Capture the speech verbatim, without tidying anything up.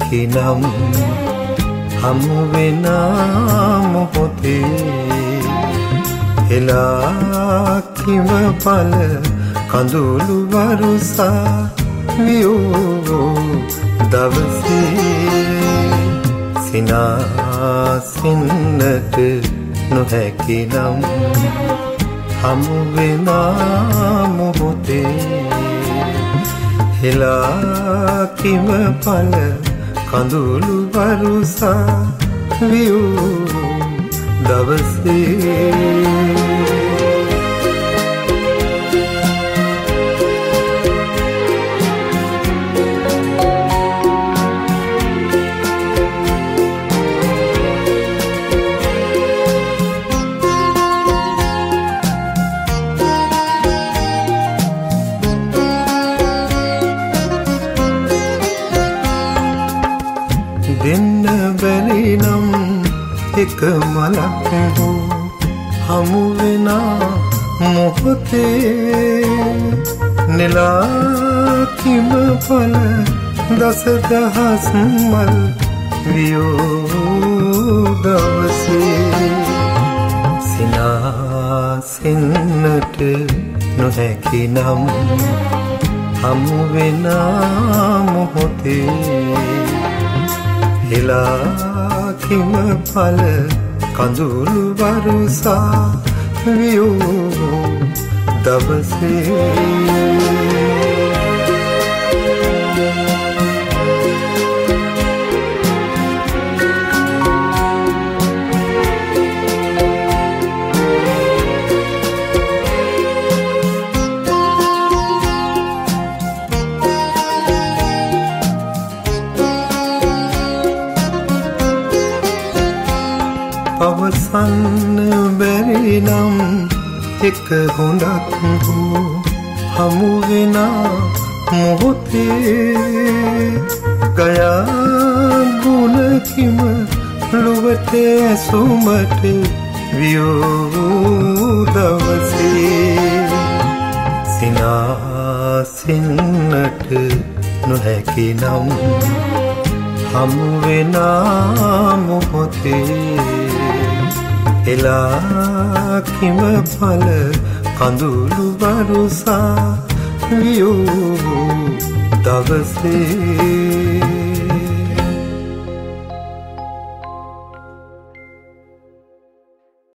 නොහැකිනම් හමු වෙන මොහොතේ එලා කිම පල කඳුළු වරුසා වියෝ දවසේ සිනාසින්නට නොහැකිනම් හමු වෙන මොහොතේ එලා කිම පල කඳුළු වරුසා වියෝ දවසේ දෙන්න බැරි නම් එක මලක් හෝ හමු වෙන මොහොතේ නෙලා කිම පල දස දහස් මල් වියෝ දවසේ සිනාසින්නට නොහැකිනම් හමු වෙන මොහොතේ එලා කිම පල කඳුළු වරුසා වියෝ දවසේ පවසන්න බැරි නම් එක හොඳක් හෝ හමු වෙන මොහොතේ ගයා ගුණ කිම ලොවට ඇසුමට වියෝ දවසේ සිනාසින්නට නොහැකිනම් හමු වෙන මොහොතේ එලා කිම පල කඳුළු වරුසා වියෝ දවසේ